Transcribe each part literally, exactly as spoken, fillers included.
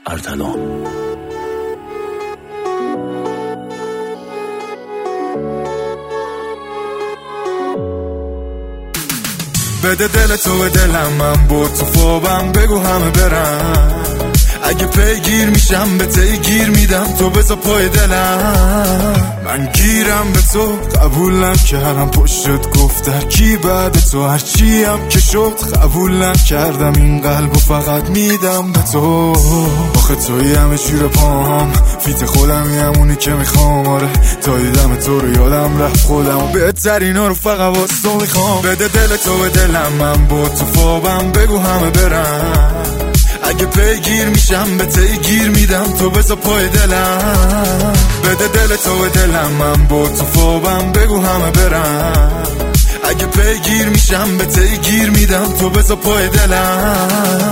ارتلان. بده دل تو به دلم، من با تو فوبم، بگو همه برم. اگه پیگیر میشم به تی گیر میدم، تو بذار پای دلم. من گیرم به تو، قبول نکردم پشتت گفت کی بعد تو، هرچی هم که شد قبول نکردم این قلبو فقط میدم به تو. آخه توی همه شیر پام، فیت خودمی همونی که میخوام. آره تا دیدم تو رو یادم رفت خودم و بهترینا رو فقط واسه تو میخوام. بده دل تو به دلم، من با تو فوبم، بگو همه برم. اگه پیگیر میشم به تی گیر میدم، تو بذار پای دلم. بده دل تو به دلم، من با تو فوبم، بگو همه برم. اگه پیگیر میشم به تی گیر میدم، تو بذار پای دلم.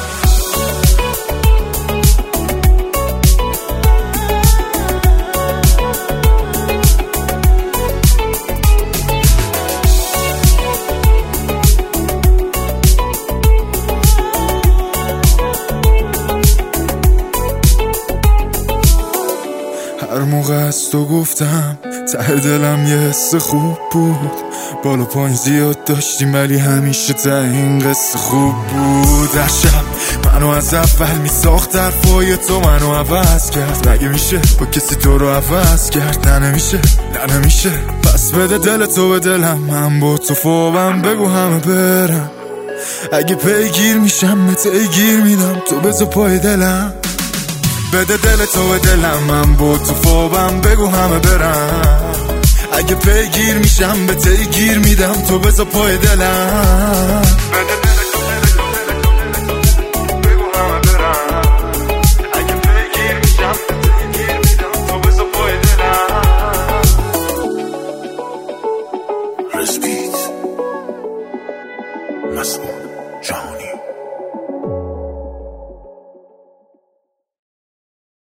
هر موقع از تو گفتم ته دلم یه حس خوب بود. بالا پایین زیاد داشتیم ولی همیشه ته این قصه خوب بود. هر شب منو از اول می ساخت، حرفای تو منو عوض کرد. مگه میشه با کسی تو رو عوض کرد؟ نه نمیشه، نه نمیشه. پس بده دل تو به دلم، من با تو فوبم، بگو همه برم. اگه پیگیر میشم به تی گیر میدم، تو بذار پای دلم. بده دل تو به دلم، من با تو فوبم، بگو همه برم. اگه پیگیر میشم به تی گیر میدم، تو بذار پای دلم. بده دل تو بگو همه برم. اگه پیگیر میشم به تی گیر میدم، تو بذار پای دلم. رسپیت مسئول